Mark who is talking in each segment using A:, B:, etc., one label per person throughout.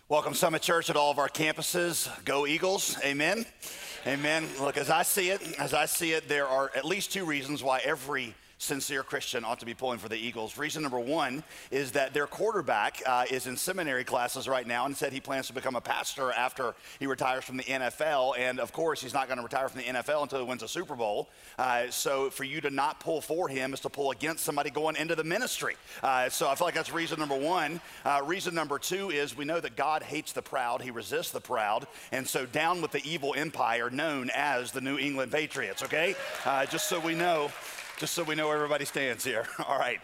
A: Welcome, Summit Church, at all of our campuses. Go Eagles. Amen. Amen. Look, as I see it, there are at least two reasons why every sincere Christian ought to be pulling for the Eagles. Reason number one is that their quarterback is in seminary classes right now and said he plans to become a pastor after he retires from the NFL. And of course, he's not going to retire from the NFL until he wins a Super Bowl. So for you to not pull for him is to pull against somebody going into the ministry. So I feel like that's reason number one. Reason number two is we know that God hates the proud. He resists the proud. And so down with the evil empire known as the New England Patriots, okay? Just so we know everybody stands here. All right.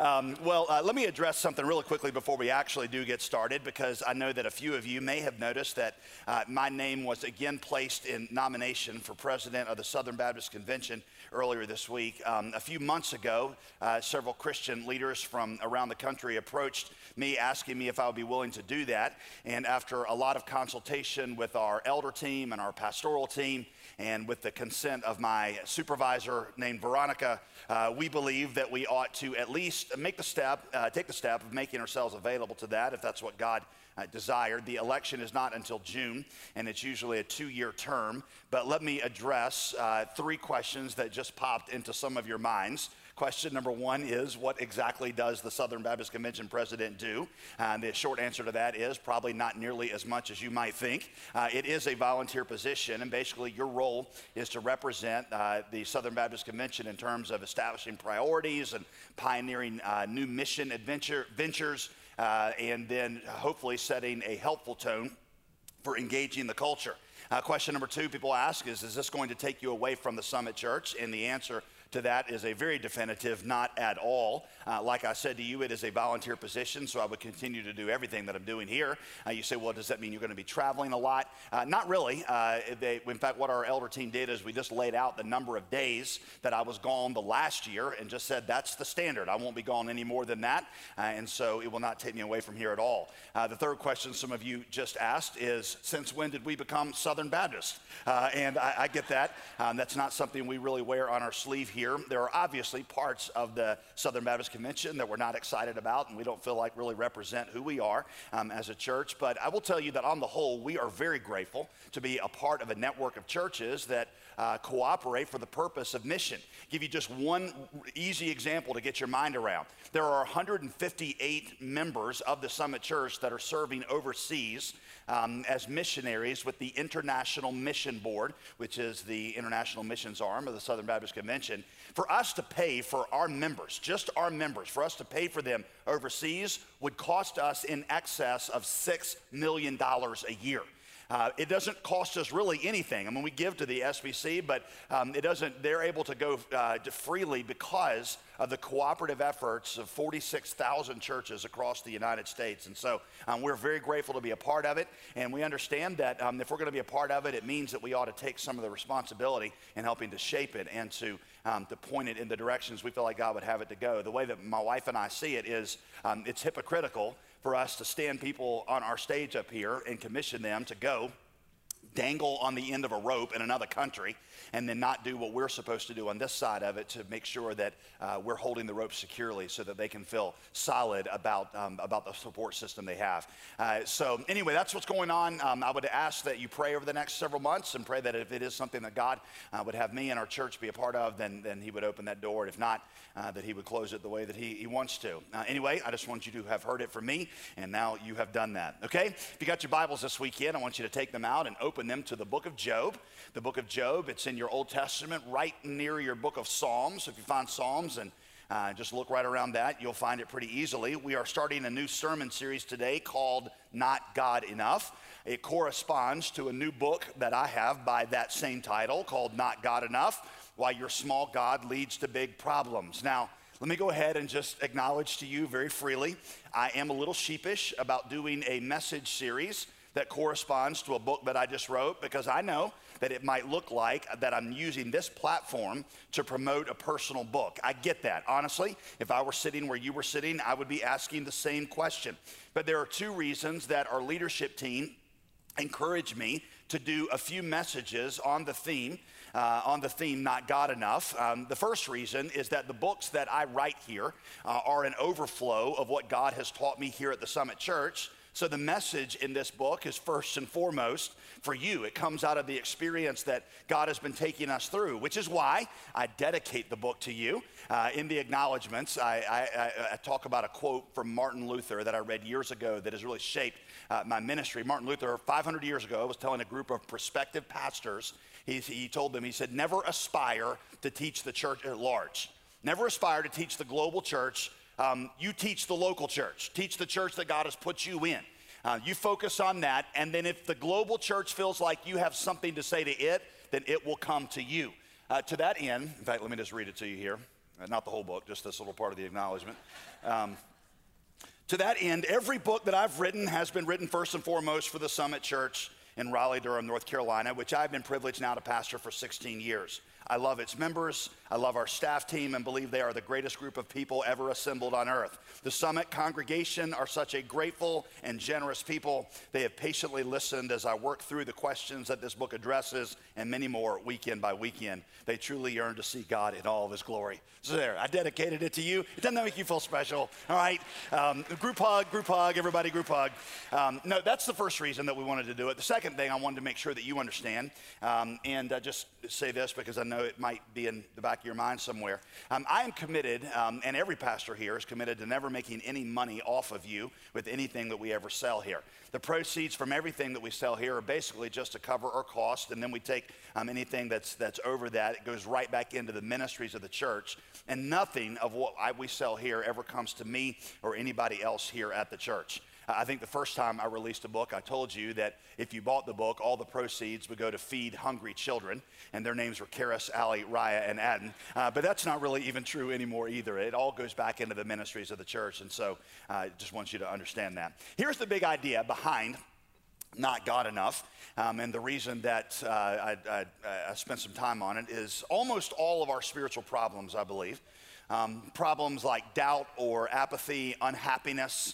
A: Let me address something really quickly before we actually do get started, because I know that a few of you may have noticed that my name was again placed in nomination for president of the Southern Baptist Convention earlier this week. A few months ago, several Christian leaders from around the country approached me asking me if I would be willing to do that. And after a lot of consultation with our elder team and our pastoral team, and with the consent of my supervisor named Veronica, we believe that we ought to at least take the step of making ourselves available to that, if that's what God desired. The election is not until June, and it's usually a 2-year term. But let me address 3 questions that just popped into some of your minds. Question number one is, what exactly does the Southern Baptist Convention president do? The short answer to that is probably not nearly as much as you might think. It is a volunteer position, and basically your role is to represent the Southern Baptist Convention in terms of establishing priorities and pioneering new mission ventures, and then hopefully setting a helpful tone for engaging the culture. Question number 2 people ask is this going to take you away from the Summit Church? And the answer to that is a very definitive not at all. Like I said to you, it is a volunteer position, so I would continue to do everything that I'm doing here. You say, well, does that mean you're going to be traveling a lot? Not really. In fact, what our elder team did is we just laid out the number of days that I was gone the last year and just said that's the standard. I won't be gone any more than that, and so it will not take me away from here at all. The third question some of you just asked is, since when did we become Southern Baptist? And I get that. That's not something we really wear on our sleeve here. There are obviously parts of the Southern Baptist Convention that we're not excited about and we don't feel like really represent who we are as a church. But I will tell you that on the whole, we are very grateful to be a part of a network of churches that cooperate for the purpose of mission. Give you just one easy example to get your mind around. There are 158 members of the Summit Church that are serving overseas as missionaries with the International Mission Board, which is the international missions arm of the Southern Baptist Convention. For us to pay for our members, just our members, for us to pay for them overseas would cost us in excess of $6 million a year. It doesn't cost us really anything. I mean, we give to the SBC, but they're able to go freely because of the cooperative efforts of 46,000 churches across the United States. And so we're very grateful to be a part of it. And we understand that if we're going to be a part of it, it means that we ought to take some of the responsibility in helping to shape it and to point it in the directions we feel like God would have it to go. The way that my wife and I see it is it's hypocritical for us to stand people on our stage up here and commission them to go dangle on the end of a rope in another country and then not do what we're supposed to do on this side of it to make sure that we're holding the rope securely so that they can feel solid about the support system they have. So anyway, that's what's going on. I would ask that you pray over the next several months and pray that if it is something that God would have me and our church be a part of, then he would open that door. If not, that he would close it the way that he wants to. Anyway, I just want you to have heard it from me, and now you have done that, okay? If you got your Bibles this weekend, I want you to take them out and open them to the book of Job. The book of Job, it's in your Old Testament, right near your book of Psalms. So if you find Psalms and just look right around that, you'll find it pretty easily. We are starting a new sermon series today called Not God Enough. It corresponds to a new book that I have by that same title called Not God Enough, Why Your Small God Leads to Big Problems. Now, let me go ahead and just acknowledge to you very freely, I am a little sheepish about doing a message series that corresponds to a book that I just wrote, because I know that it might look like that I'm using this platform to promote a personal book. I get that. Honestly, if I were sitting where you were sitting, I would be asking the same question. But there are 2 reasons that our leadership team encouraged me to do a few messages on the theme Not God Enough. The first reason is that the books that I write here are an overflow of what God has taught me here at the Summit Church. So the message in this book is first and foremost for you. It comes out of the experience that God has been taking us through, which is why I dedicate the book to you. In the acknowledgments, I talk about a quote from Martin Luther that I read years ago that has really shaped my ministry. Martin Luther, 500 years ago, was telling a group of prospective pastors, he told them, he said, never aspire to teach the church at large. Never aspire to teach the global church. You teach the local church. Teach the church that God has put you in. You focus on that, and then if the global church feels like you have something to say to it, then it will come to you. To that end, in fact, let me just read it to you here. Not the whole book, just this little part of the acknowledgement. To that end, every book that I've written has been written first and foremost for the Summit Church in Raleigh-Durham, North Carolina, which I've been privileged now to pastor for 16 years. I love its members, I love our staff team, and believe they are the greatest group of people ever assembled on earth. The Summit congregation are such a grateful and generous people. They have patiently listened as I work through the questions that this book addresses and many more weekend by weekend. They truly yearn to see God in all of his glory. So there, I dedicated it to you. Doesn't that make you feel special? All right, group hug, everybody group hug. No, that's the first reason that we wanted to do it. The second thing I wanted to make sure that you understand, and just say this because I know it might be in the back of your mind somewhere. I am committed, and every pastor here is committed to never making any money off of you with anything that we ever sell here. The proceeds from everything that we sell here are basically just to cover our cost, and then we take anything that's over that. It goes right back into the ministries of the church, and nothing of what we sell here ever comes to me or anybody else here at the church. I think the first time I released a book, I told you that if you bought the book, all the proceeds would go to feed hungry children, and their names were Karis, Allie, Raya, and Adden. But that's not really even true anymore either. It all goes back into the ministries of the church, and so I just want you to understand that. Here's the big idea behind Not God Enough, and the reason that I spent some time on it is almost all of our spiritual problems, I believe, problems like doubt or apathy, unhappiness,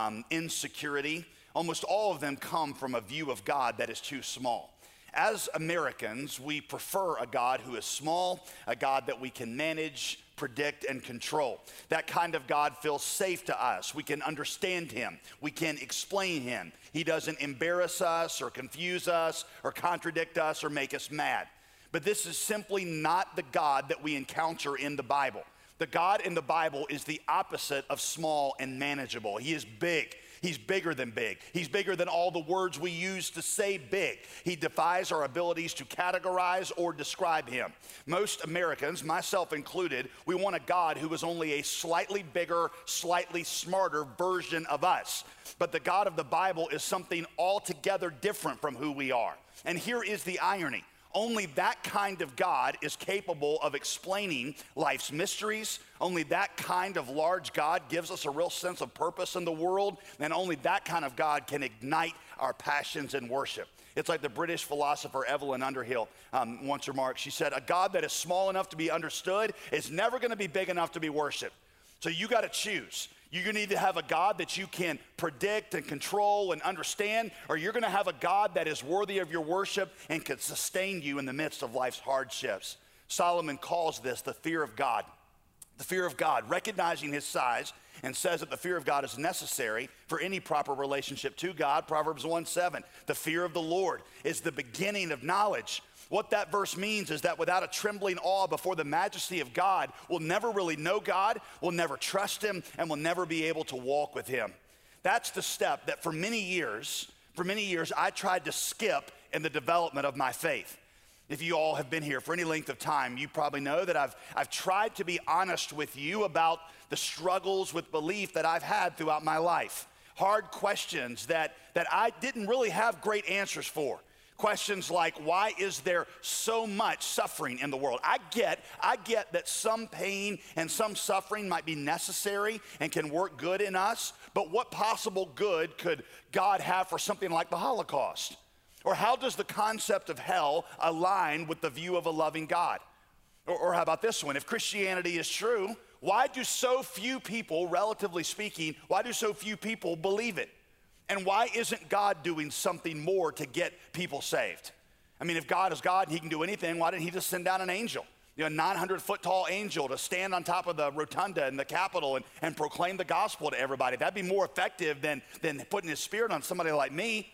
A: insecurity, almost all of them come from a view of God that is too small. As Americans, we prefer a God who is small, a God that we can manage, predict, and control. That kind of God feels safe to us. We can understand him. We can explain him. He doesn't embarrass us or confuse us or contradict us or make us mad. But this is simply not the God that we encounter in the Bible. The God in the Bible is the opposite of small and manageable. He is big. He's bigger than big. He's bigger than all the words we use to say big. He defies our abilities to categorize or describe him. Most Americans, myself included, we want a God who is only a slightly bigger, slightly smarter version of us. But the God of the Bible is something altogether different from who we are. And here is the irony. Only that kind of God is capable of explaining life's mysteries. Only that kind of large God gives us a real sense of purpose in the world. And only that kind of God can ignite our passions in worship. It's like the British philosopher Evelyn Underhill once remarked. She said, a God that is small enough to be understood is never going to be big enough to be worshiped. So you got to choose. You're going to need to have a God that you can predict and control and understand, or you're going to have a God that is worthy of your worship and can sustain you in the midst of life's hardships. Solomon calls this the fear of God. The fear of God, recognizing his size, and says that the fear of God is necessary for any proper relationship to God. Proverbs 1:7, the fear of the Lord is the beginning of knowledge. What that verse means is that without a trembling awe before the majesty of God, we'll never really know God, we'll never trust him, and we'll never be able to walk with him. That's the step that for many years, I tried to skip in the development of my faith. If you all have been here for any length of time, you probably know that I've tried to be honest with you about the struggles with belief that I've had throughout my life. Hard questions that I didn't really have great answers for. Questions like, why is there so much suffering in the world? I get that some pain and some suffering might be necessary and can work good in us, but what possible good could God have for something like the Holocaust? Or how does the concept of hell align with the view of a loving God? Or how about this one? If Christianity is true, why do so few people, relatively speaking, why do so few people believe it? And why isn't God doing something more to get people saved? I mean, if God is God and he can do anything, why didn't he just send down an angel? You know, a 900-foot tall angel to stand on top of the rotunda in the Capitol and proclaim the gospel to everybody. That'd be more effective than putting his spirit on somebody like me.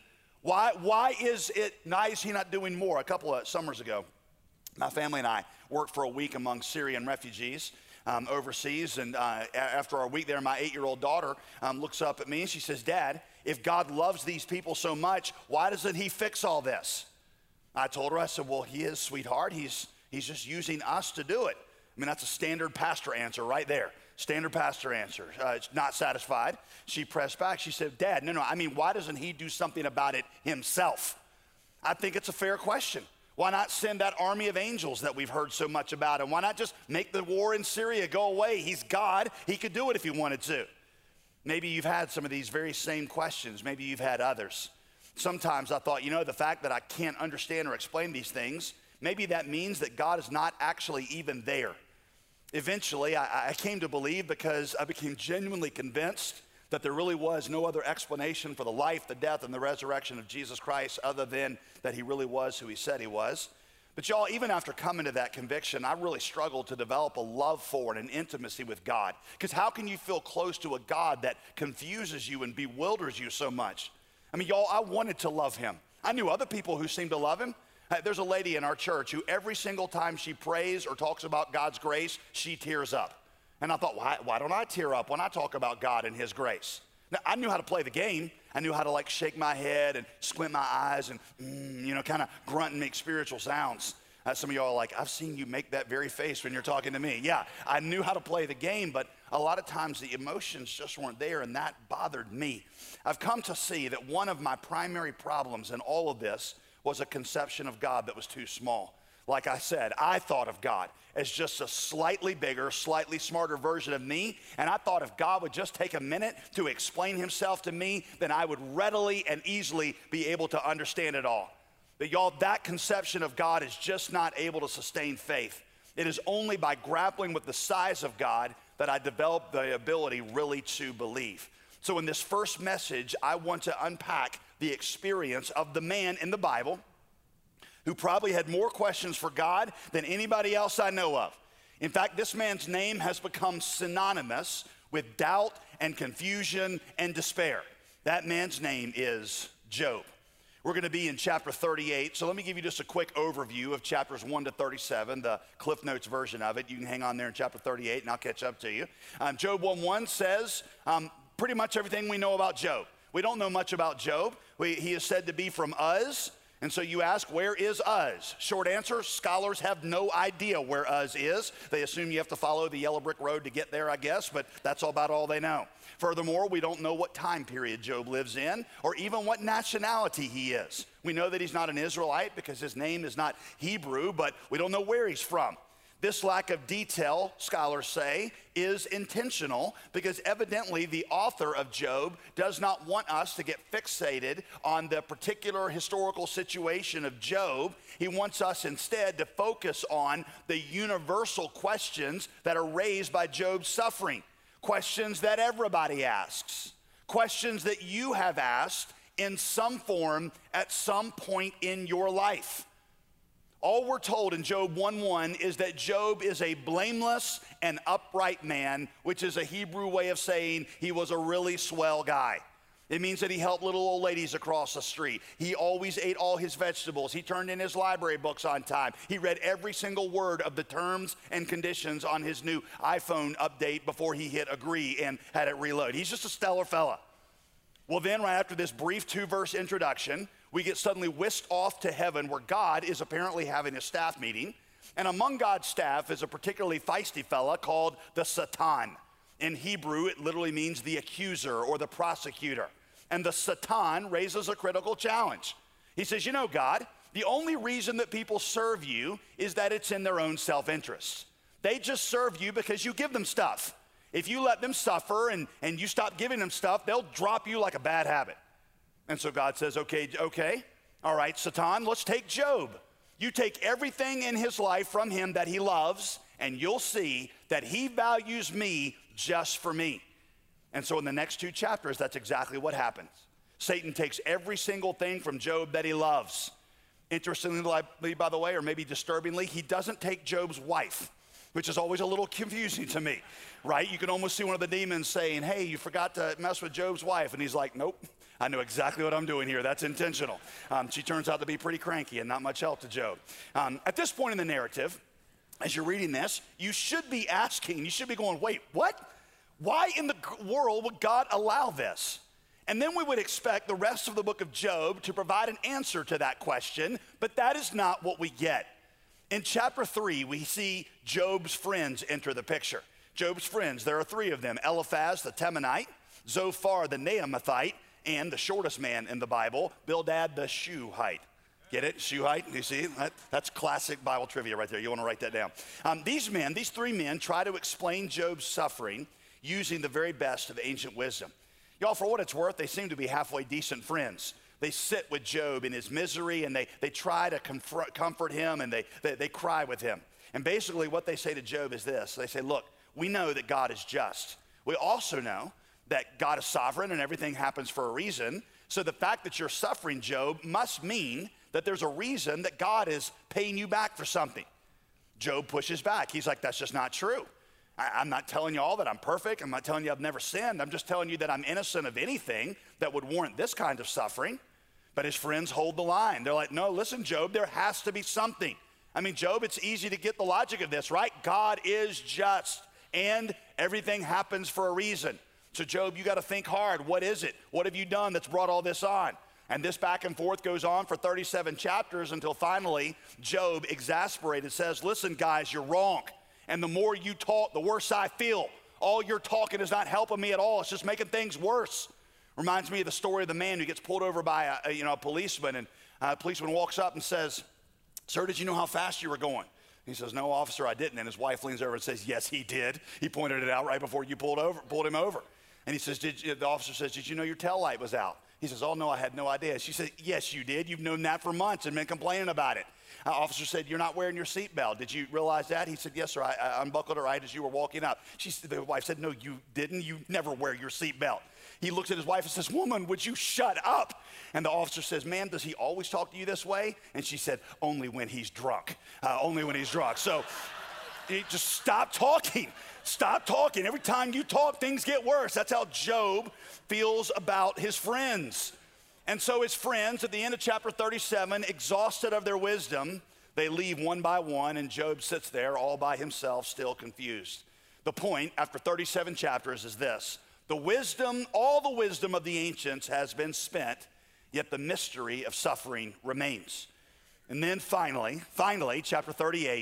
A: Why is he not doing more? A couple of summers ago, my family and I worked for a week among Syrian refugees overseas. And after our week there, my 8-year-old daughter looks up at me and she says, "Dad, if God loves these people so much, why doesn't he fix all this?" I told her, I said, "Well, he is, sweetheart. He's just using us to do it." I mean, that's a standard pastor answer right there. Standard pastor answer. Not satisfied. She pressed back. She said, "Dad, no, I mean, why doesn't he do something about it himself?" I think it's a fair question. Why not send that army of angels that we've heard so much about? And why not just make the war in Syria go away? He's God. He could do it if he wanted to. Maybe you've had some of these very same questions. Maybe you've had others. Sometimes I thought, the fact that I can't understand or explain these things, maybe that means that God is not actually even there. Eventually, I came to believe, because I became genuinely convinced that there really was no other explanation for the life, the death, and the resurrection of Jesus Christ other than that he really was who he said he was. But y'all, even after coming to that conviction, I really struggled to develop a love for and an intimacy with God. Because how can you feel close to a God that confuses you and bewilders you so much? I mean, y'all, I wanted to love him. I knew other people who seemed to love him. There's a lady in our church who every single time she prays or talks about God's grace, she tears up. And I thought, why don't I tear up when I talk about God and his grace? Now, I knew how to play the game. I knew how to shake my head and squint my eyes and, kind of grunt and make spiritual sounds. Some of y'all are like, "I've seen you make that very face when you're talking to me." Yeah, I knew how to play the game, but a lot of times the emotions just weren't there, and that bothered me. I've come to see that one of my primary problems in all of this was a conception of God that was too small. Like I said, I thought of God as just a slightly bigger, slightly smarter version of me, and I thought if God would just take a minute to explain himself to me, then I would readily and easily be able to understand it all. But y'all, that conception of God is just not able to sustain faith. It is only by grappling with the size of God that I developed the ability really to believe. So in this first message, I want to unpack the experience of the man in the Bible who probably had more questions for God than anybody else I know of. In fact, this man's name has become synonymous with doubt and confusion and despair. That man's name is Job. We're going to be in chapter 38, so let me give you just a quick overview of chapters 1 to 37, the Cliff Notes version of it. You can hang on there in chapter 38, and I'll catch up to you. Job 1:1 says pretty much everything we know about Job. We don't know much about Job. He is said to be from Uz. And so you ask, where is Uz? Short answer, scholars have no idea where Uz is. They assume you have to follow the yellow brick road to get there, I guess, but that's about all they know. Furthermore, we don't know what time period Job lives in or even what nationality he is. We know that he's not an Israelite because his name is not Hebrew, but we don't know where he's from. This lack of detail, scholars say, is intentional because evidently the author of Job does not want us to get fixated on the particular historical situation of Job. He wants us instead to focus on the universal questions that are raised by Job's suffering, questions that everybody asks, questions that you have asked in some form at some point in your life. All we're told in Job 1:1 is that Job is a blameless and upright man, which is a Hebrew way of saying he was a really swell guy. It means that he helped little old ladies across the street. He always ate all his vegetables. He turned in his library books on time. He read every single word of the terms and conditions on his new iPhone update before he hit agree and had it reload. He's just a stellar fella. Well, then right after this brief 2-verse introduction, we get suddenly whisked off to heaven where God is apparently having a staff meeting. And among God's staff is a particularly feisty fella called the Satan. In Hebrew, it literally means the accuser or the prosecutor. And the Satan raises a critical challenge. He says, God, the only reason that people serve you is that it's in their own self-interest. They just serve you because you give them stuff. If you let them suffer and you stop giving them stuff, they'll drop you like a bad habit. And so God says, okay, all right, Satan, let's take Job. You take everything in his life from him that he loves, and you'll see that he values me just for me. And so in the next 2 chapters, that's exactly what happens. Satan takes every single thing from Job that he loves, Interestingly, by the way, or maybe disturbingly, he doesn't take Job's wife, which is always a little confusing to me, right? You can almost see one of the demons saying, hey, you forgot to mess with Job's wife. And he's like, nope, I know exactly what I'm doing here. That's intentional. She turns out to be pretty cranky and not much help to Job. At this point in the narrative, as you're reading this, you should be asking, you should be going, wait, what? Why in the world would God allow this? And then we would expect the rest of the book of Job to provide an answer to that question, but that is not what we get. In chapter 3, we see Job's friends enter the picture. Job's friends, there are 3 of them: Eliphaz the Temanite, Zophar the Naamathite, and the shortest man in the Bible, Bildad the Shuhite. Get it? Shuhite? You see? That's classic Bible trivia right there. You want to write that down. These 3 men, try to explain Job's suffering using the very best of ancient wisdom. Y'all, for what it's worth, they seem to be halfway decent friends. They sit with Job in his misery, and they try to comfort him, and they cry with him. And basically what they say to Job is this. They say, look, we know that God is just. We also know that God is sovereign and everything happens for a reason. So the fact that you're suffering, Job, must mean that there's a reason that God is paying you back for something. Job pushes back. He's like, that's just not true. I'm not telling you all that I'm perfect. I'm not telling you I've never sinned. I'm just telling you that I'm innocent of anything that would warrant this kind of suffering. But his friends hold the line. They're like, no, listen, Job, there has to be something. I mean, Job, it's easy to get the logic of this, right? God is just, and everything happens for a reason. So Job, you got to think hard. What is it? What have you done that's brought all this on? And this back and forth goes on for 37 chapters until finally Job, exasperated, says, listen, guys, you're wrong. And the more you talk, the worse I feel. All your talking is not helping me at all. It's just making things worse. Reminds me of the story of the man who gets pulled over by a policeman, and a policeman walks up and says, sir, did you know how fast you were going? He says, no, officer, I didn't. And his wife leans over and says, yes, he did. He pointed it out right before you pulled him over. And he says, the officer says, did you know your tail light was out? He says, oh, no, I had no idea. She said, yes, you did. You've known that for months and been complaining about it. Officer said, you're not wearing your seatbelt. Did you realize that? He said, yes, sir. I unbuckled it right as you were walking up. The wife said, no, you didn't. You never wear your seatbelt. He looks at his wife and says, woman, would you shut up? And the officer says, ma'am, does he always talk to you this way? And she said, only when he's drunk. Only when he's drunk. So just stop talking. Stop talking. Every time you talk, things get worse. That's how Job feels about his friends. And so his friends, at the end of chapter 37, exhausted of their wisdom, they leave one by one, and Job sits there all by himself, still confused. The point, after 37 chapters, is this. All the wisdom of the ancients has been spent, yet the mystery of suffering remains. And then finally, chapter 38,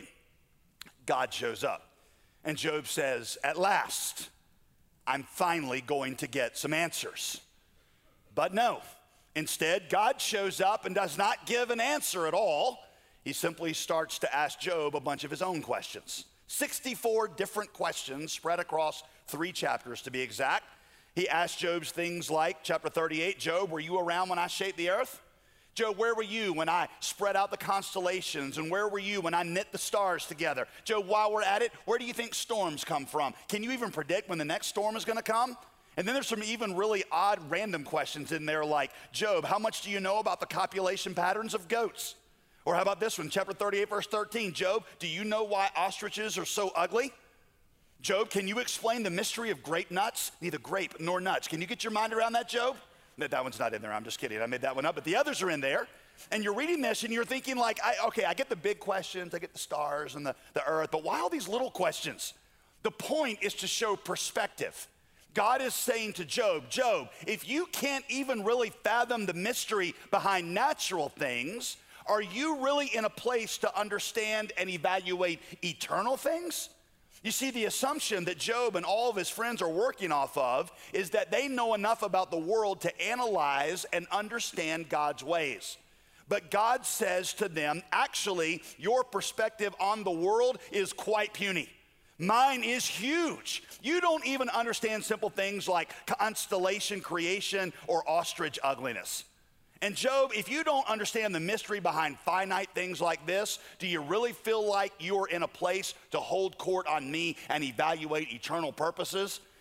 A: God shows up. And Job says, at last, I'm finally going to get some answers. But no. Instead, God shows up and does not give an answer at all. He simply starts to ask Job a bunch of his own questions. 64 different questions spread across 3 chapters to be exact. He asked Job's things like, chapter 38, Job, were you around when I shaped the earth? Job, where were you when I spread out the constellations? And where were you when I knit the stars together? Job, while we're at it, where do you think storms come from? Can you even predict when the next storm is going to come? And then there's some even really odd random questions in there like, Job, how much do you know about the copulation patterns of goats? Or how about this one, chapter 38, verse 13. Job, do you know why ostriches are so ugly? Job, can you explain the mystery of grape nuts? Neither grape nor nuts. Can you get your mind around that, Job? No, that one's not in there. I'm just kidding. I made that one up. But the others are in there. And you're reading this and you're thinking like, I get the big questions. I get the stars and the earth. But why all these little questions? The point is to show perspective. God is saying to Job, Job, if you can't even really fathom the mystery behind natural things, are you really in a place to understand and evaluate eternal things? You see, the assumption that Job and all of his friends are working off of is that they know enough about the world to analyze and understand God's ways. But God says to them, actually, your perspective on the world is quite puny. Mine is huge. You don't even understand simple things like constellation creation or ostrich ugliness. And Job, if you don't understand the mystery behind finite things like this, do you really feel like you're in a place to hold court on me and evaluate eternal purposes?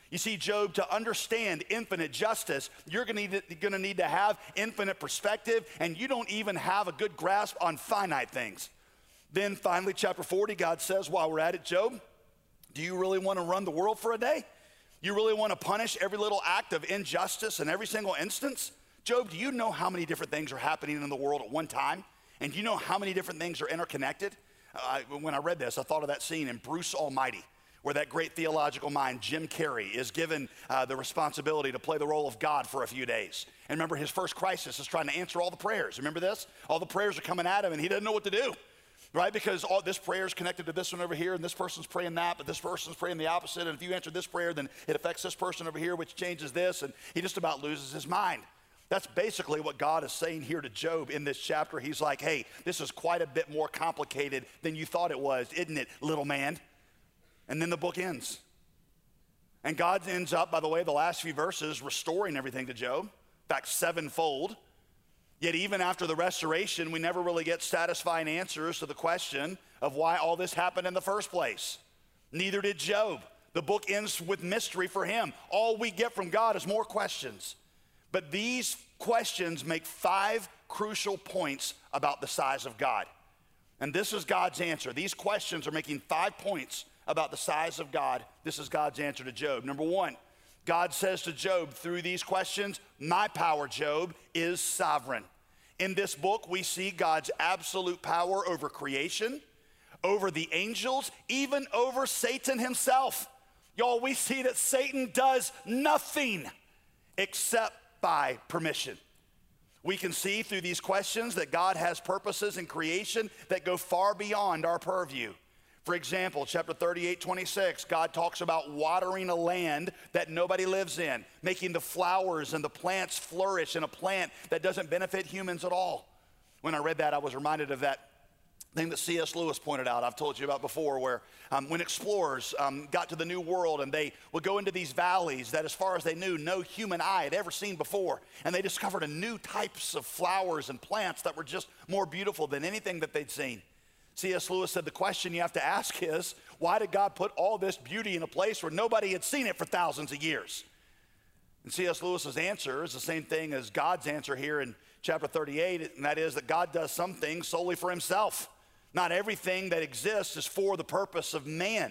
A: You see, Job, to understand infinite justice, you're going to need to have infinite perspective, and you don't even have a good grasp on finite things. Then finally, chapter 40, God says, while we're at it, Job, do you really want to run the world for a day? You really want to punish every little act of injustice in every single instance? Job, do you know how many different things are happening in the world at one time? And do you know how many different things are interconnected? When I read this, I thought of that scene in Bruce Almighty, where that great theological mind, Jim Carrey, is given the responsibility to play the role of God for a few days. And remember, his first crisis is trying to answer all the prayers. Remember this? All the prayers are coming at him, and he doesn't know what to do, right? Because all this prayer is connected to this one over here, and this person's praying that, but this person's praying the opposite. And if you answer this prayer, then it affects this person over here, which changes this, and he just about loses his mind. That's basically what God is saying here to Job in this chapter. He's like, hey, this is quite a bit more complicated than you thought it was, isn't it, little man? And then the book ends. And God ends up, by the way, the last few verses, restoring everything to Job. In fact, sevenfold. Yet even after the restoration, we never really get satisfying answers to the question of why all this happened in the first place. Neither did Job. The book ends with mystery for him. All we get from God is more questions. But these questions make 5 crucial points about the size of God. And this is God's answer. These questions are making 5 points about the size of God. This is God's answer to Job. Number 1, God says to Job through these questions, my power, Job, is sovereign. In this book, we see God's absolute power over creation, over the angels, even over Satan himself. Y'all, we see that Satan does nothing except by permission. We can see through these questions that God has purposes in creation that go far beyond our purview. For example, chapter 38:26, God talks about watering a land that nobody lives in, making the flowers and the plants flourish in a plant that doesn't benefit humans at all. When I read that, I was reminded of that thing that C.S. Lewis pointed out, I've told you about before, where when explorers got to the New World and they would go into these valleys that as far as they knew, no human eye had ever seen before, and they discovered a new types of flowers and plants that were just more beautiful than anything that they'd seen. C.S. Lewis said the question you have to ask is, why did God put all this beauty in a place where nobody had seen it for thousands of years? And C.S. Lewis's answer is the same thing as God's answer here in chapter 38, and that is that God does some things solely for himself. Not everything that exists is for the purpose of man.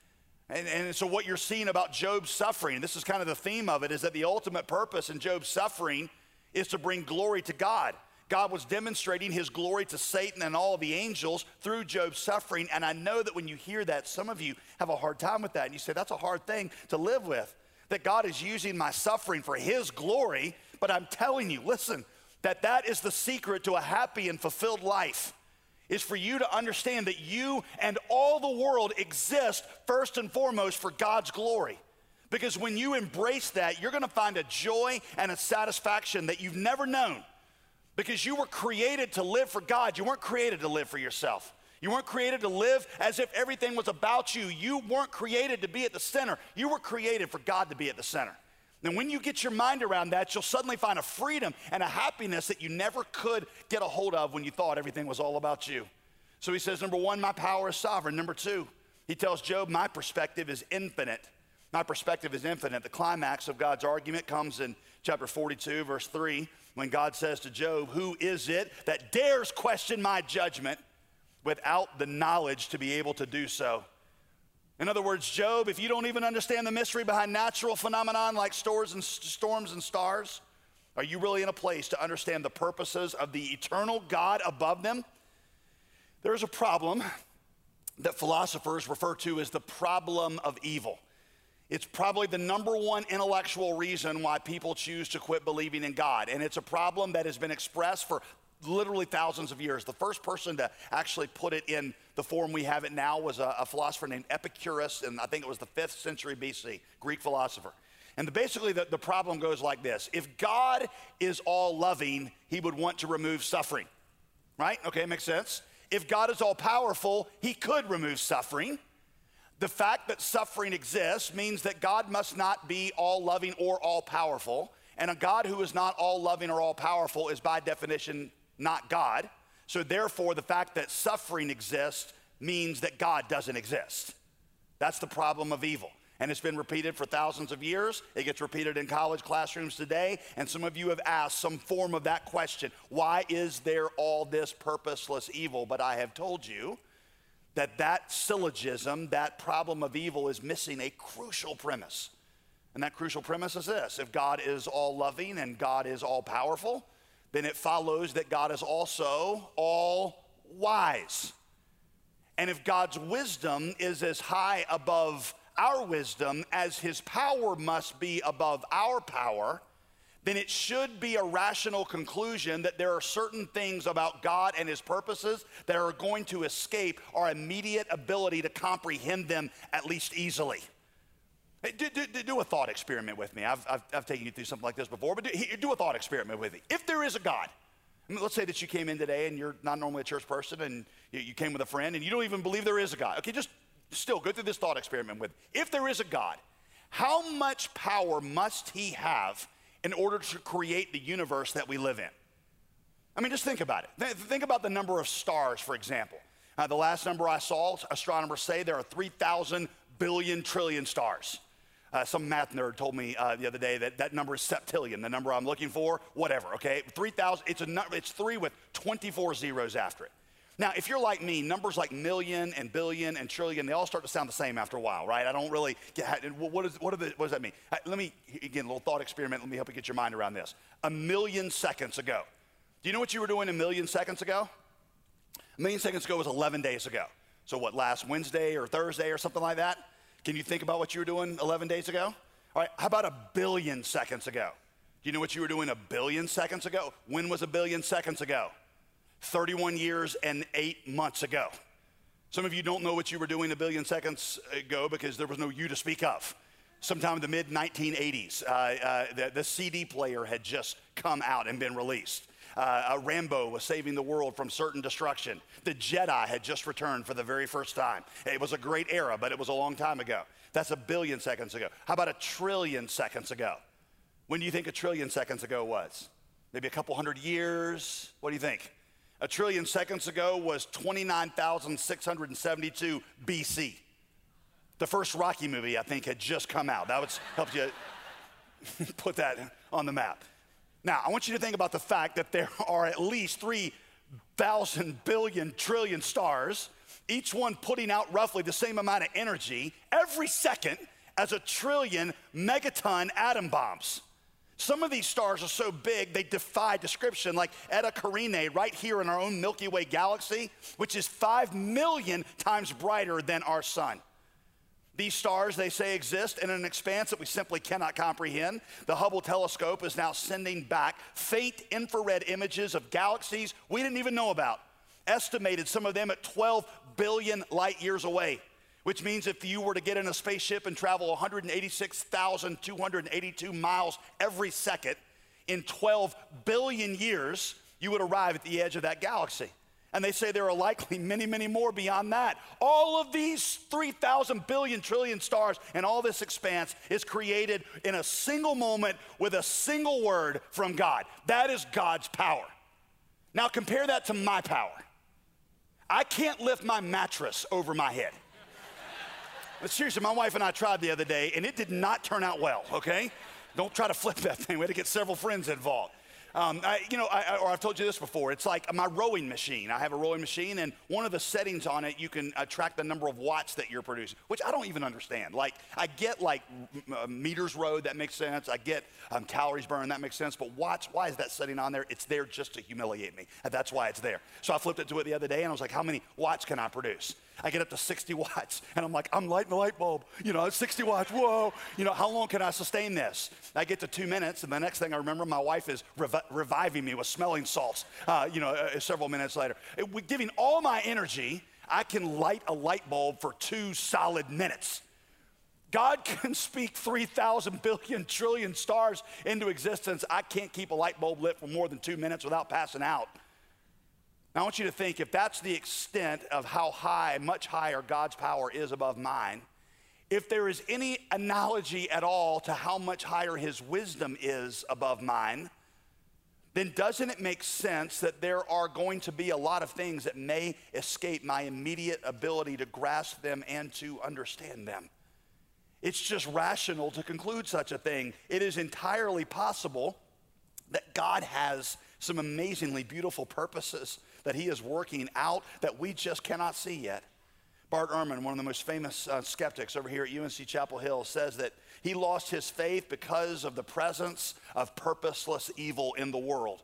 A: And so what you're seeing about Job's suffering, this is kind of the theme of it, is that the ultimate purpose in Job's suffering is to bring glory to God. God was demonstrating his glory to Satan and all of the angels through Job's suffering. And I know that when you hear that, some of you have a hard time with that. And you say, that's a hard thing to live with, that God is using my suffering for his glory. But I'm telling you, listen, that is the secret to a happy and fulfilled life, is for you to understand that you and all the world exist first and foremost for God's glory. Because when you embrace that, you're gonna find a joy and a satisfaction that you've never known. Because you were created to live for God. You weren't created to live for yourself. You weren't created to live as if everything was about you. You weren't created to be at the center. You were created for God to be at the center. And when you get your mind around that, you'll suddenly find a freedom and a happiness that you never could get a hold of when you thought everything was all about you. So he says, number 1, my power is sovereign. Number 2, he tells Job, my perspective is infinite. My perspective is infinite. The climax of God's argument comes in chapter 42, verse 3, when God says to Job, who is it that dares question my judgment without the knowledge to be able to do so? In other words, Job, if you don't even understand the mystery behind natural phenomenon like storms and stars, are you really in a place to understand the purposes of the eternal God above them? There's a problem that philosophers refer to as the problem of evil. It's probably the number 1 intellectual reason why people choose to quit believing in God. And it's a problem that has been expressed for literally thousands of years. The first person to actually put it in the form we have it now was a philosopher named Epicurus, and I think it was the 5th century BC, Greek philosopher. And basically the problem goes like this. If God is all loving, he would want to remove suffering, right? Okay, makes sense. If God is all powerful, he could remove suffering. The fact that suffering exists means that God must not be all loving or all powerful. And a God who is not all loving or all powerful is by definition not God. So therefore, the fact that suffering exists means that God doesn't exist. That's the problem of evil. And it's been repeated for thousands of years. It gets repeated in college classrooms today. And some of you have asked some form of that question. Why is there all this purposeless evil? But I have told you that that syllogism, that problem of evil, is missing a crucial premise. And that crucial premise is this: if God is all loving and God is all powerful, then it follows that God is also all wise. And if God's wisdom is as high above our wisdom as his power must be above our power, then it should be a rational conclusion that there are certain things about God and his purposes that are going to escape our immediate ability to comprehend them, at least easily. Do a thought experiment with me. I've taken you through something like this before, but do a thought experiment with me. If there is a God, I mean, let's say that you came in today and you're not normally a church person and you came with a friend and you don't even believe there is a God. Okay, just still go through this thought experiment with me. If there is a God, how much power must he have in order to create the universe that we live in? I mean, just think about it. Think about the number of stars, for example. The last number I saw, astronomers say there are 3,000 billion trillion stars. Some math nerd told me the other day that number is septillion, the number I'm looking for, whatever, okay? 3,000, it's 3 with 24 zeros after it. Now, if you're like me, numbers like million and billion and trillion, they all start to sound the same after a while, right? I don't really get, what does that mean? Let me, again, a little thought experiment. Let me help you get your mind around this. A million seconds ago. Do you know what you were doing a million seconds ago? A million seconds ago was 11 days ago. So what, last Wednesday or Thursday or something like that? Can you think about what you were doing 11 days ago? All right, how about a billion seconds ago? Do you know what you were doing a billion seconds ago? When was a billion seconds ago? 31 years and 8 months ago. Some of you don't know what you were doing a billion seconds ago because there was no you to speak of. Sometime in the mid-1980s, the CD player had just come out and been released. Rambo was saving the world from certain destruction. The Jedi had just returned for the very first time. It was a great era, but it was a long time ago. That's a billion seconds ago. How about a trillion seconds ago? When do you think a trillion seconds ago was? Maybe a couple hundred years? What do you think? A trillion seconds ago was 29,672 BC. The first Rocky movie, I think, had just come out. That would help you put that on the map. Now, I want you to think about the fact that there are at least 3,000 billion trillion stars, each one putting out roughly the same amount of energy every second as a trillion megaton atom bombs. Some of these stars are so big they defy description, like Eta Carinae right here in our own Milky Way galaxy, which is 5 million times brighter than our sun. These stars, they say, exist in an expanse that we simply cannot comprehend. The Hubble telescope is now sending back faint infrared images of galaxies we didn't even know about, estimated some of them at 12 billion light years away, which means if you were to get in a spaceship and travel 186,282 miles every second, in 12 billion years, you would arrive at the edge of that galaxy. And they say there are likely many, many more beyond that. All of these 3,000 billion trillion stars and all this expanse is created in a single moment with a single word from God. That is God's power. Now compare that to my power. I can't lift my mattress over my head. But seriously, my wife and I tried the other day, and it did not turn out well, okay? Don't try to flip that thing. We had to get several friends involved. I've told you this before. It's like my rowing machine. I have a rowing machine, and one of the settings on it, you can track the number of watts that you're producing, which I don't even understand. Like, I get like meters rowed, that makes sense. I get calories burned, that makes sense. But watts, why is that setting on there? It's there just to humiliate me. And that's why it's there. So I flipped it to it the other day, and I was like, how many watts can I produce? I get up to 60 watts, and I'm like, I'm lighting the light bulb. 60 watts, whoa. How long can I sustain this? I get to 2 minutes, and the next thing I remember, my wife is reviving me with smelling salts, several minutes later. Giving all my energy, I can light a light bulb for 2 solid minutes. God can speak 3,000 billion trillion stars into existence. I can't keep a light bulb lit for more than 2 minutes without passing out. Now, I want you to think, if that's the extent of how high, much higher God's power is above mine, if there is any analogy at all to how much higher his wisdom is above mine, then doesn't it make sense that there are going to be a lot of things that may escape my immediate ability to grasp them and to understand them? It's just rational to conclude such a thing. It is entirely possible that God has some amazingly beautiful purposes that he is working out that we just cannot see yet. Bart Ehrman, one of the most famous skeptics over here at UNC Chapel Hill, says that he lost his faith because of the presence of purposeless evil in the world.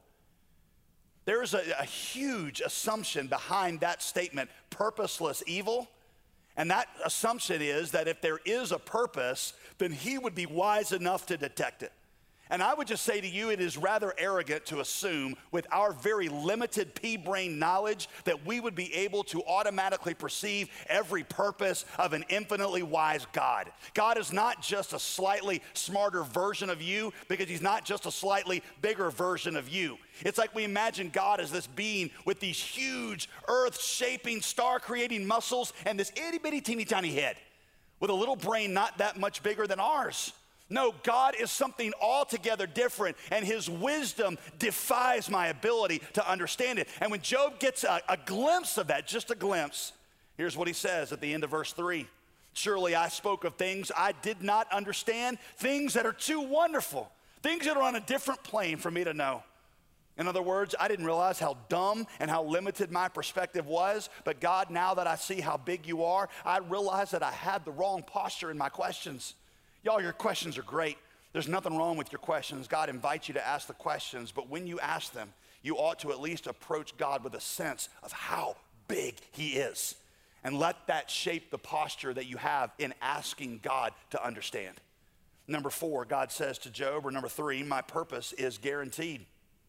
A: There's a huge assumption behind that statement, purposeless evil. And that assumption is that if there is a purpose, then he would be wise enough to detect it. And I would just say to you, it is rather arrogant to assume with our very limited pea-brain knowledge that we would be able to automatically perceive every purpose of an infinitely wise God. God is not just a slightly smarter version of you because he's not just a slightly bigger version of you. It's like we imagine God as this being with these huge earth-shaping, star-creating muscles and this itty-bitty teeny-tiny head with a little brain not that much bigger than ours. No, God is something altogether different, and his wisdom defies my ability to understand it. And when Job gets a glimpse of that, just a glimpse, here's what he says at the end of verse 3. Surely I spoke of things I did not understand, things that are too wonderful, things that are on a different plane for me to know. In other words, I didn't realize how dumb and how limited my perspective was, but God, now that I see how big you are, I realize that I had the wrong posture in my questions. Y'all, your questions are great. There's nothing wrong with your questions. God invites you to ask the questions, but when you ask them, you ought to at least approach God with a sense of how big he is. And let that shape the posture that you have in asking God to understand. Number 4, God says to Job, or number 3, my purpose is guaranteed.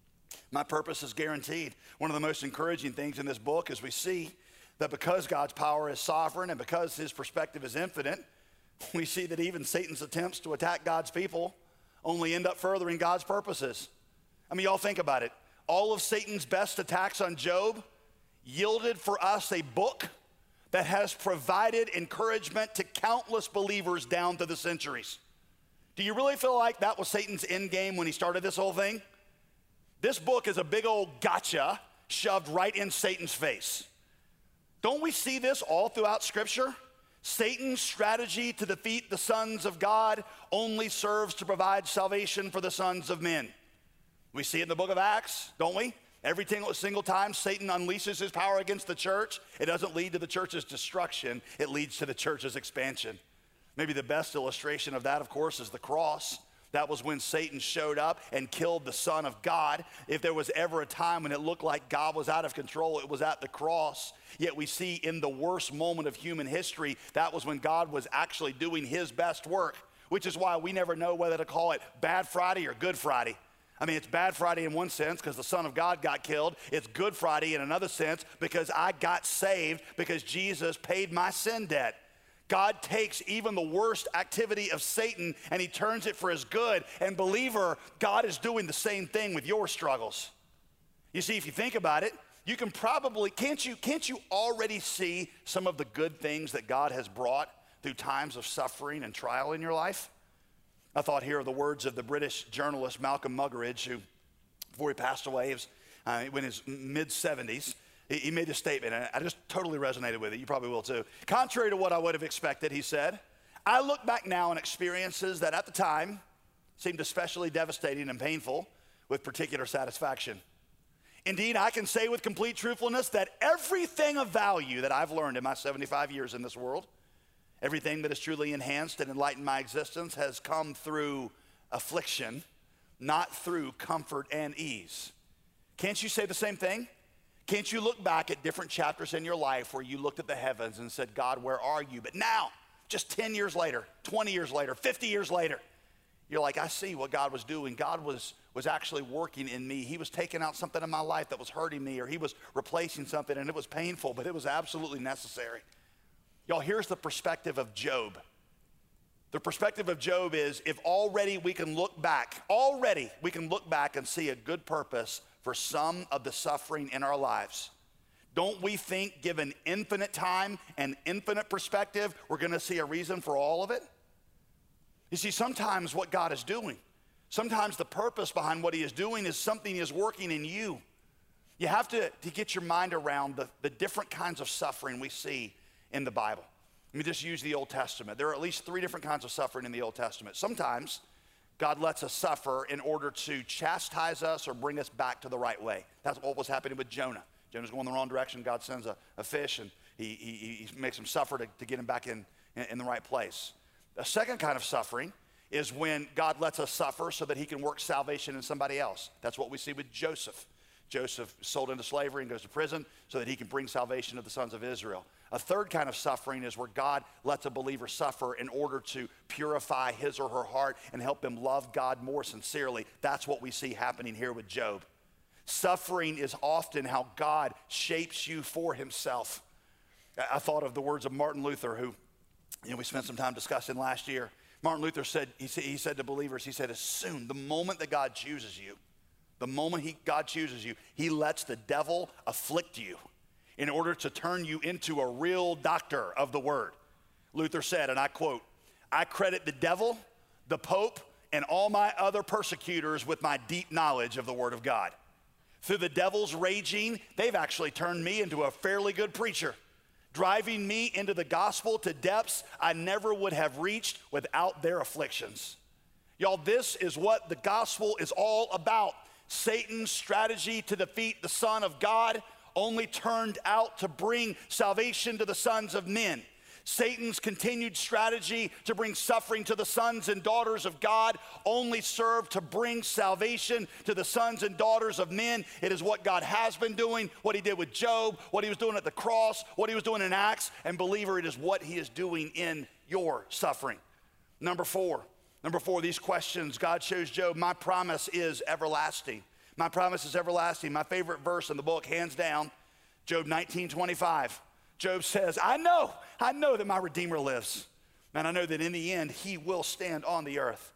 A: My purpose is guaranteed. One of the most encouraging things in this book is we see that because God's power is sovereign and because his perspective is infinite, we see that even Satan's attempts to attack God's people only end up furthering God's purposes. I mean, y'all think about it. All of Satan's best attacks on Job yielded for us a book that has provided encouragement to countless believers down through the centuries. Do you really feel like that was Satan's end game when he started this whole thing? This book is a big old gotcha shoved right in Satan's face. Don't we see this all throughout Scripture? Satan's strategy to defeat the sons of God only serves to provide salvation for the sons of men. We see it in the book of Acts, don't we? Every single time Satan unleashes his power against the church, it doesn't lead to the church's destruction, it leads to the church's expansion. Maybe the best illustration of that, of course, is the cross. That was when Satan showed up and killed the Son of God. If there was ever a time when it looked like God was out of control, it was at the cross. Yet we see in the worst moment of human history, that was when God was actually doing his best work, which is why we never know whether to call it Bad Friday or Good Friday. I mean, it's Bad Friday in one sense because the Son of God got killed. It's Good Friday in another sense because I got saved because Jesus paid my sin debt. God takes even the worst activity of Satan and he turns it for his good. And believer, God is doing the same thing with your struggles. You see, if you think about it, you can probably, can't you already see some of the good things that God has brought through times of suffering and trial in your life? I thought here of the words of the British journalist Malcolm Muggeridge, who, before he passed away, he was in his mid-70s. He made a statement, and I just totally resonated with it. You probably will too. Contrary to what I would have expected, he said, I look back now on experiences that at the time seemed especially devastating and painful with particular satisfaction. Indeed, I can say with complete truthfulness that everything of value that I've learned in my 75 years in this world, everything that has truly enhanced and enlightened my existence has come through affliction, not through comfort and ease. Can't you say the same thing? Can't you look back at different chapters in your life where you looked at the heavens and said, God, where are you? But now, just 10 years later, 20 years later, 50 years later, you're like, I see what God was doing. God was actually working in me. He was taking out something in my life that was hurting me, or he was replacing something, and it was painful, but it was absolutely necessary. Y'all, here's the perspective of Job. The perspective of Job is if already we can look back and see a good purpose for some of the suffering in our lives. Don't we think, given infinite time and infinite perspective, we're going to see a reason for all of it? You see, sometimes what God is doing, sometimes the purpose behind what he is doing is something he is working in you. You have to get your mind around the different kinds of suffering we see in the Bible. Let me just use the Old Testament. There are at least 3 different kinds of suffering in the Old Testament. Sometimes God lets us suffer in order to chastise us or bring us back to the right way. That's what was happening with Jonah. Jonah's going the wrong direction. God sends a fish, and he makes him suffer to get him back in the right place. The second kind of suffering is when God lets us suffer so that he can work salvation in somebody else. That's what we see with Joseph. Joseph sold into slavery and goes to prison so that he can bring salvation to the sons of Israel. A third kind of suffering is where God lets a believer suffer in order to purify his or her heart and help them love God more sincerely. That's what we see happening here with Job. Suffering is often how God shapes you for himself. I thought of the words of Martin Luther, who we spent some time discussing last year. Martin Luther said, he said to believers, he said, as soon, the moment that God chooses you, the moment God chooses you, he lets the devil afflict you in order to turn you into a real doctor of the word. Luther said, and I quote, "I credit the devil, the Pope, and all my other persecutors with my deep knowledge of the word of God. Through the devil's raging, they've actually turned me into a fairly good preacher, driving me into the gospel to depths I never would have reached without their afflictions." Y'all, this is what the gospel is all about. Satan's strategy to defeat the Son of God only turned out to bring salvation to the sons of men. Satan's continued strategy to bring suffering to the sons and daughters of God only served to bring salvation to the sons and daughters of men. It is what God has been doing, what he did with Job, what he was doing at the cross, what he was doing in Acts, and believer, it is what he is doing in your suffering. Number four, these questions. God shows Job, my promise is everlasting. My promise is everlasting. My favorite verse in the book, hands down, Job 19:25. Job says, I know that my Redeemer lives. And I know that in the end, he will stand on the earth.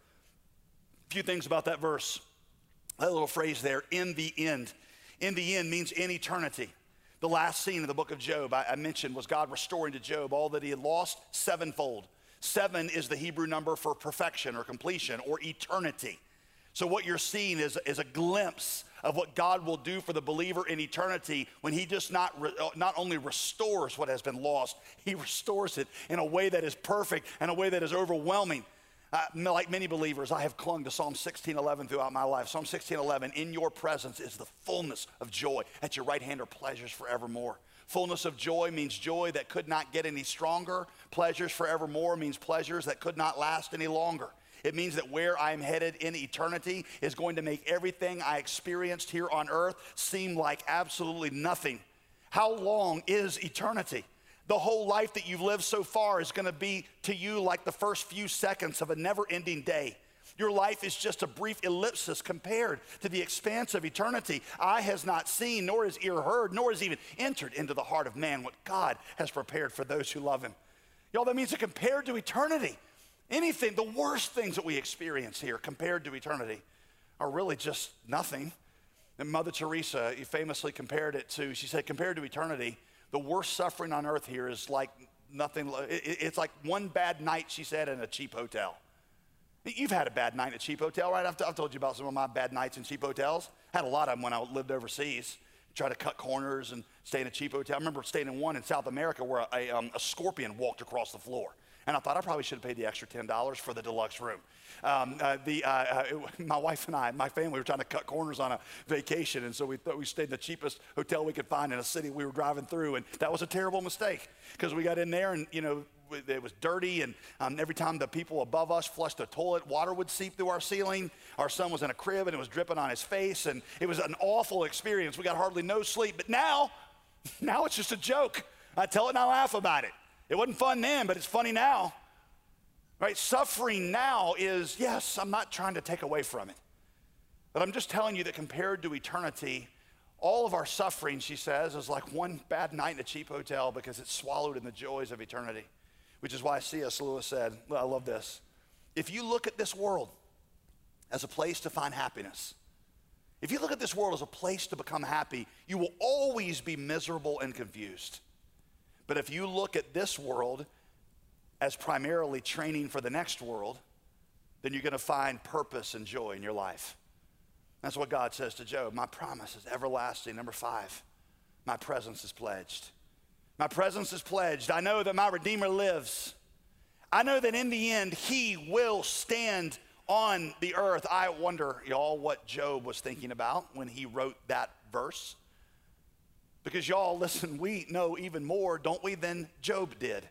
A: A few things about that verse. That little phrase there, in the end. In the end means in eternity. The last scene of the book of Job I mentioned was God restoring to Job all that he had lost sevenfold. 7 is the Hebrew number for perfection or completion or eternity. So what you're seeing is a glimpse of what God will do for the believer in eternity when he just not only restores what has been lost, he restores it in a way that is perfect and a way that is overwhelming. Like many believers, I have clung to Psalm 16:11 throughout my life. Psalm 16:11, in your presence is the fullness of joy. At your right hand are pleasures forevermore. Fullness of joy means joy that could not get any stronger. Pleasures forevermore means pleasures that could not last any longer. It means that where I am headed in eternity is going to make everything I experienced here on earth seem like absolutely nothing. How long is eternity? The whole life that you've lived so far is going to be to you like the first few seconds of a never-ending day. Your life is just a brief ellipsis compared to the expanse of eternity. Eye has not seen, nor has ear heard, nor has even entered into the heart of man what God has prepared for those who love him. Y'all, that means that compared to eternity, anything, the worst things that we experience here compared to eternity are really just nothing. And Mother Teresa famously compared it to, she said, compared to eternity, the worst suffering on earth here is like nothing. It's like one bad night, she said, in a cheap hotel. You've had a bad night in a cheap hotel, right? I've told you about some of my bad nights in cheap hotels. I had a lot of them when I lived overseas. Try to cut corners and stay in a cheap hotel. I remember staying in one in South America where a scorpion walked across the floor. And I thought I probably should have paid the extra $10 for the deluxe room. My wife and I, my family, were trying to cut corners on a vacation, and so we thought we stayed in the cheapest hotel we could find in a city we were driving through, and that was a terrible mistake because we got in there and, it was dirty, and every time the people above us flushed the toilet, water would seep through our ceiling. Our son was in a crib, and it was dripping on his face, and it was an awful experience. We got hardly no sleep, but now it's just a joke. I tell it and I laugh about it. It wasn't fun then, but it's funny now. Right? Suffering now is, yes, I'm not trying to take away from it, but I'm just telling you that compared to eternity, all of our suffering, she says, is like one bad night in a cheap hotel because it's swallowed in the joys of eternity. Which is why C.S. Lewis said, well, I love this, if you look at this world as a place to find happiness, if you look at this world as a place to become happy, you will always be miserable and confused. But if you look at this world as primarily training for the next world, then you're going to find purpose and joy in your life. That's what God says to Job. My promise is everlasting. Number 5, my presence is pledged. My presence is pledged. I know that my Redeemer lives. I know that in the end, he will stand on the earth. I wonder, y'all, what Job was thinking about when he wrote that verse. Because y'all, listen, we know even more, don't we, than Job did.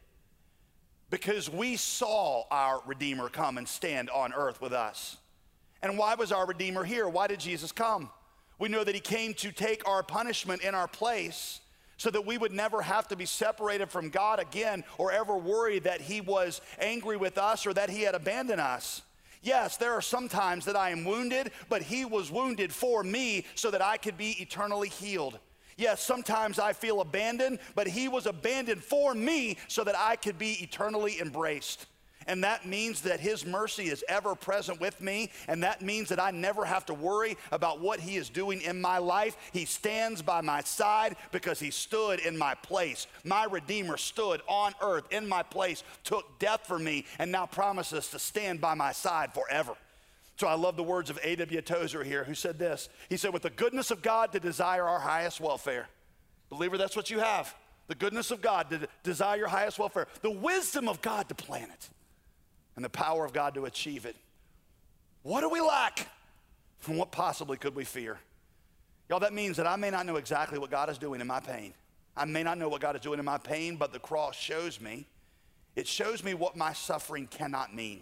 A: Because we saw our Redeemer come and stand on earth with us. And why was our Redeemer here? Why did Jesus come? We know that he came to take our punishment in our place so that we would never have to be separated from God again or ever worry that he was angry with us or that he had abandoned us. Yes, there are some times that I am wounded, but he was wounded for me so that I could be eternally healed. Yes, sometimes I feel abandoned, but he was abandoned for me so that I could be eternally embraced. And that means that his mercy is ever present with me, and that means that I never have to worry about what he is doing in my life. He stands by my side because he stood in my place. My Redeemer stood on earth in my place, took death for me, and now promises to stand by my side forever. So I love the words of A.W. Tozer here, who said this. He said, with the goodness of God to desire our highest welfare. Believer, that's what you have. The goodness of God to desire your highest welfare. The wisdom of God to plan it. And the power of God to achieve it. What do we lack? And what possibly could we fear? Y'all, that means that I may not know exactly what God is doing in my pain. I may not know what God is doing in my pain, but the cross shows me. It shows me what my suffering cannot mean.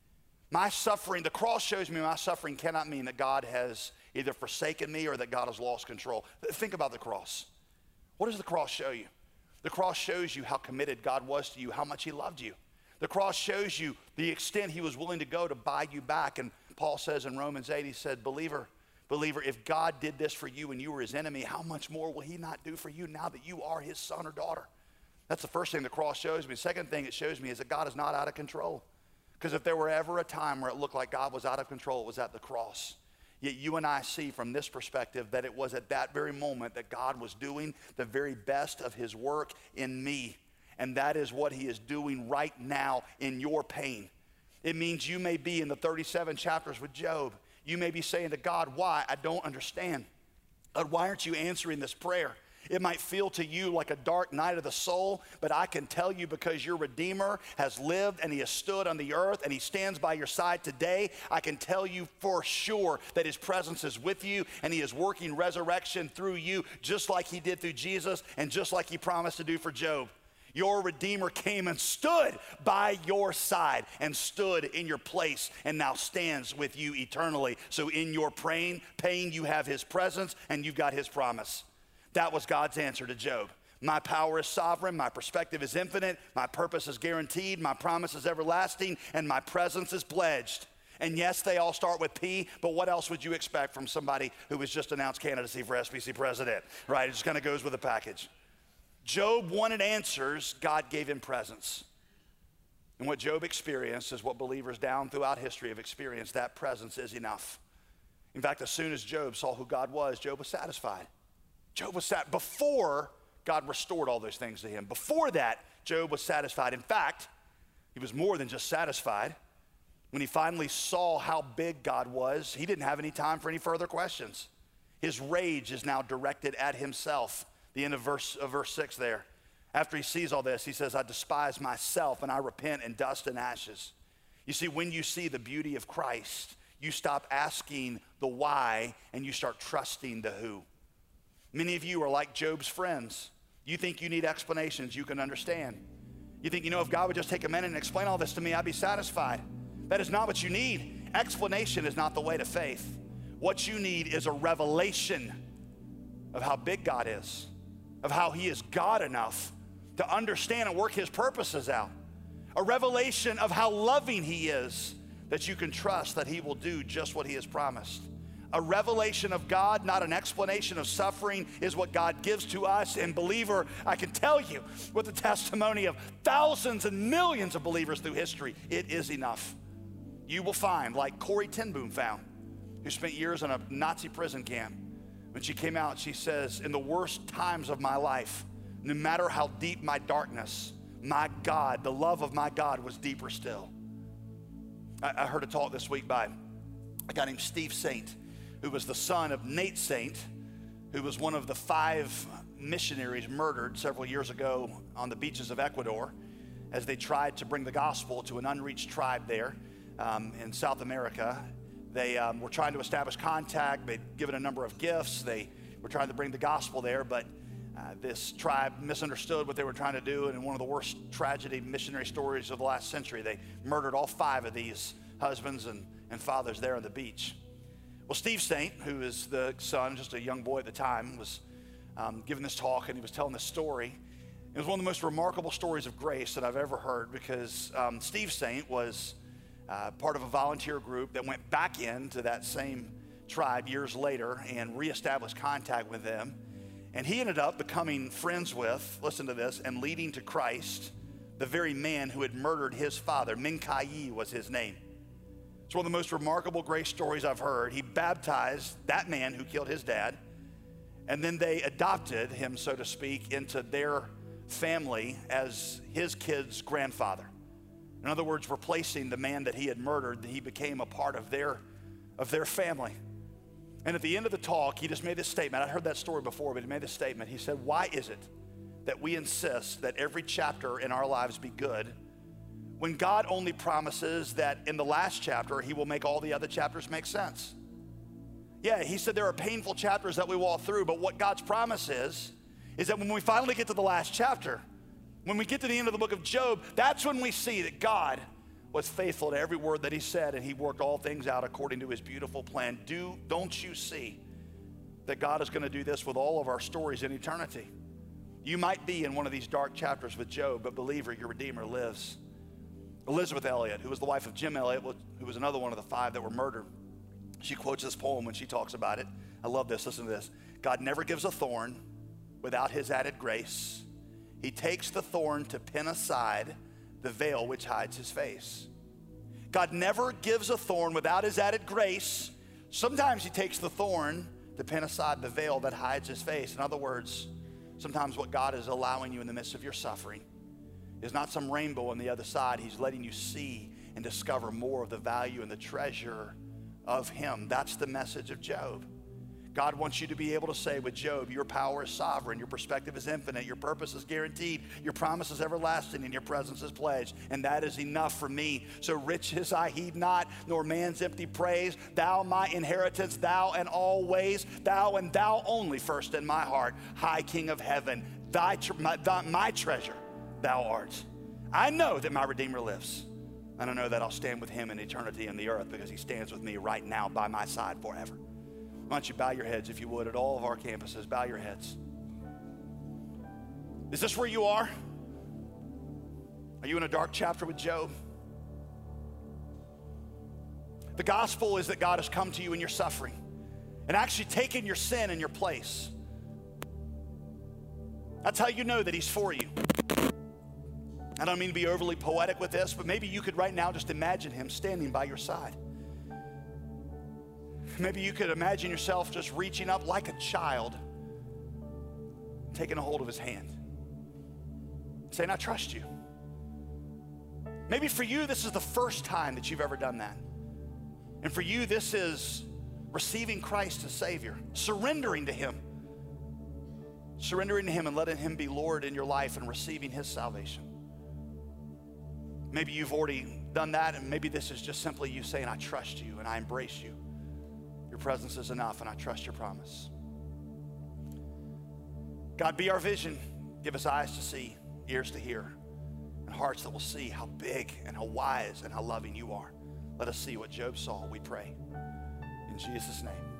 A: My suffering, the cross shows me my suffering cannot mean that God has either forsaken me or that God has lost control. Think about the cross. What does the cross show you? The cross shows you how committed God was to you, how much he loved you. The cross shows you the extent he was willing to go to buy you back. And Paul says in Romans 8, he said, believer, if God did this for you and you were his enemy, how much more will he not do for you now that you are his son or daughter? That's the first thing the cross shows me. The second thing it shows me is that God is not out of control. Because if there were ever a time where it looked like God was out of control, it was at the cross. Yet you and I see from this perspective that it was at that very moment that God was doing the very best of his work in me. And that is what he is doing right now in your pain. It means you may be in the 37 chapters with Job. You may be saying to God, why? I don't understand. God, why aren't you answering this prayer? It might feel to you like a dark night of the soul, but I can tell you because your Redeemer has lived and he has stood on the earth and he stands by your side today, I can tell you for sure that his presence is with you and he is working resurrection through you just like he did through Jesus and just like he promised to do for Job. Your Redeemer came and stood by your side and stood in your place and now stands with you eternally. So in your pain, you have his presence and you've got his promise. That was God's answer to Job. My power is sovereign, my perspective is infinite, my purpose is guaranteed, my promise is everlasting, and my presence is pledged. And yes, they all start with P, but what else would you expect from somebody who was just announced candidacy for SBC president, right? It just kind of goes with the package. Job wanted answers, God gave him presence. And what Job experienced is what believers down throughout history have experienced. That presence is enough. In fact, as soon as Job saw who God was, Job was satisfied. Job was satisfied before God restored all those things to him. Before that, Job was satisfied. In fact, he was more than just satisfied. When he finally saw how big God was, he didn't have any time for any further questions. His rage is now directed at himself. The end of verse 6 there. After he sees all this, he says, I despise myself and I repent in dust and ashes. You see, when you see the beauty of Christ, you stop asking the why and you start trusting the who. Many of you are like Job's friends. You think you need explanations you can understand. You think, if God would just take a minute and explain all this to me, I'd be satisfied. That is not what you need. Explanation is not the way to faith. What you need is a revelation of how big God is, of how he is God enough to understand and work his purposes out. A revelation of how loving he is that you can trust that he will do just what he has promised. A revelation of God, not an explanation of suffering, is what God gives to us. And believer, I can tell you with the testimony of thousands and millions of believers through history, it is enough. You will find, like Corrie ten Boom found, who spent years in a Nazi prison camp. When she came out, she says, in the worst times of my life, no matter how deep my darkness, my God, the love of my God was deeper still. I heard a talk this week by a guy named Steve Saint, who was the son of Nate Saint, who was one of the 5 missionaries murdered several years ago on the beaches of Ecuador as they tried to bring the gospel to an unreached tribe there in South America. They were trying to establish contact. They'd given a number of gifts. They were trying to bring the gospel there, but this tribe misunderstood what they were trying to do, and in one of the worst tragedy missionary stories of the last century, they murdered all 5 of these husbands and fathers there on the beach. Well, Steve Saint, who is the son, just a young boy at the time, was giving this talk, and he was telling this story. It was one of the most remarkable stories of grace that I've ever heard, because Steve Saint was part of a volunteer group that went back into that same tribe years later and reestablished contact with them. And he ended up becoming friends with, listen to this, and leading to Christ the very man who had murdered his father. Mincaye was his name. It's one of the most remarkable grace stories I've heard. He baptized that man who killed his dad, and then they adopted him, so to speak, into their family as his kid's grandfather. In other words, replacing the man that he had murdered, he became a part of their family. And at the end of the talk, he just made this statement. I heard that story before, but he made this statement. He said, why is it that we insist that every chapter in our lives be good when God only promises that in the last chapter, he will make all the other chapters make sense? Yeah, he said there are painful chapters that we walk through, but what God's promise is that when we finally get to the last chapter, when we get to the end of the book of Job, that's when we see that God was faithful to every word that he said, and he worked all things out according to his beautiful plan. Don't you see that God is going to do this with all of our stories in eternity? You might be in one of these dark chapters with Job, but believer, your Redeemer lives. Elizabeth Elliot, who was the wife of Jim Elliot, who was another one of the 5 that were murdered, she quotes this poem when she talks about it. I love this. Listen to this. God never gives a thorn without his added grace. He takes the thorn to pin aside the veil which hides his face. God never gives a thorn without his added grace. Sometimes he takes the thorn to pin aside the veil that hides his face. In other words, sometimes what God is allowing you in the midst of your suffering is not some rainbow on the other side. He's letting you see and discover more of the value and the treasure of him. That's the message of Job. God wants you to be able to say with Job, your power is sovereign, your perspective is infinite, your purpose is guaranteed, your promise is everlasting, and your presence is pledged. And that is enough for me. So riches I heed not, nor man's empty praise. Thou my inheritance, thou and always, thou and thou only first in my heart, high King of heaven, my treasure thou art. I know that my Redeemer lives. And I know that I'll stand with him in eternity in the earth because he stands with me right now by my side forever. Why don't you bow your heads, if you would, at all of our campuses. Bow your heads. Is this where you are? Are you in a dark chapter with Job? The gospel is that God has come to you in your suffering and actually taken your sin in your place. That's how you know that he's for you. I don't mean to be overly poetic with this, but maybe you could right now just imagine him standing by your side. Maybe you could imagine yourself just reaching up like a child, taking a hold of his hand, saying, I trust you. Maybe for you, this is the first time that you've ever done that. And for you, this is receiving Christ as Savior, surrendering to him and letting him be Lord in your life and receiving his salvation. Maybe you've already done that, and maybe this is just simply you saying, I trust you and I embrace you. Your presence is enough, and I trust your promise. God, be our vision. Give us eyes to see, ears to hear, and hearts that will see how big and how wise and how loving you are. Let us see what Job saw, we pray. In Jesus' name.